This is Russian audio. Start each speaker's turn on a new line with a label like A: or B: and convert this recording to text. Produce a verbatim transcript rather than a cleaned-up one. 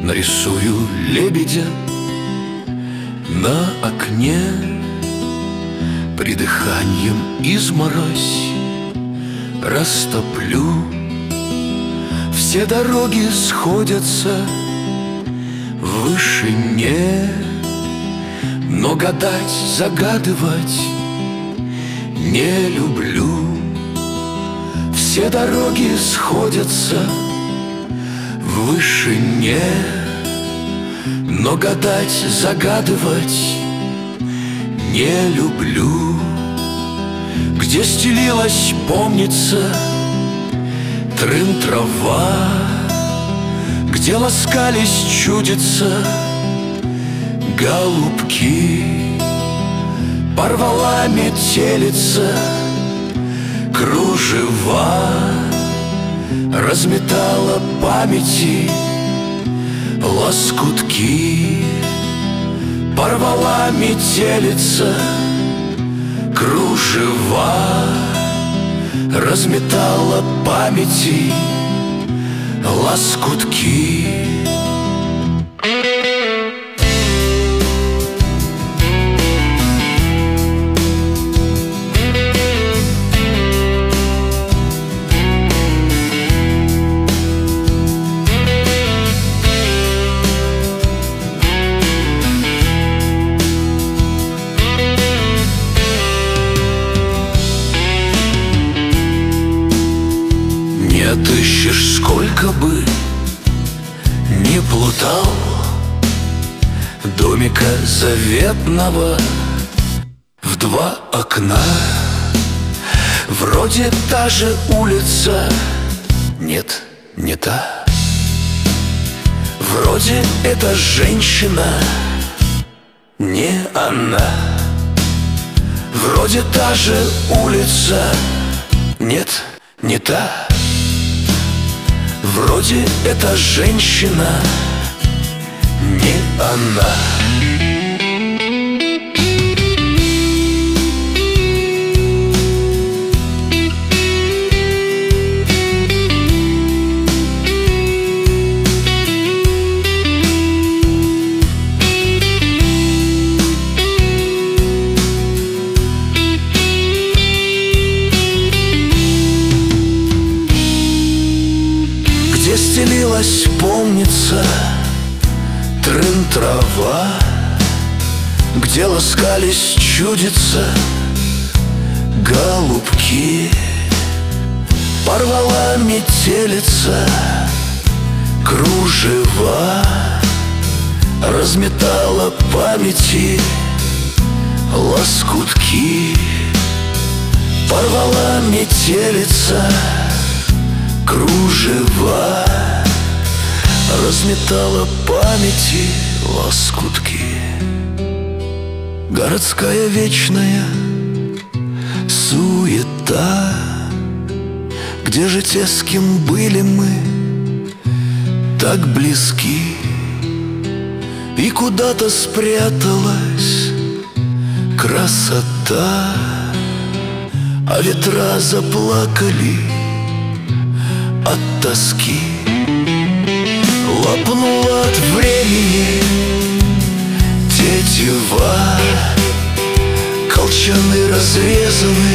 A: Нарисую лебедя на окне, придыханием изморозь растоплю. Все дороги сходятся в вышине, но гадать, загадывать не люблю. Все дороги сходятся в вышине, но гадать, загадывать не люблю. Где стелилась, помнится, трын-трава, где ласкались, чудится, голубки. Порвала метелица кружева, разметала памяти лоскутки. Порвала метелица кружева, разметала памяти лоскутки. Не отыщешь, сколько бы не плутал, домика заветного в два окна. Вроде та же улица, нет, не та. Вроде эта женщина, не она. Вроде та же улица, нет, не та. Вроде эта женщина, не она. Где стелилась, помнится, трын-трава, где ласкались, чудится, голубки. Порвала метелица кружева, разметала памяти лоскутки. Порвала метелица кружева, разметала памяти лоскутки. Городская вечная суета, где же те, с кем были мы так близки? И куда-то спряталась красота, а ветра заплакали от тоски. Лопнула от времени тетива, колчаны разрезаны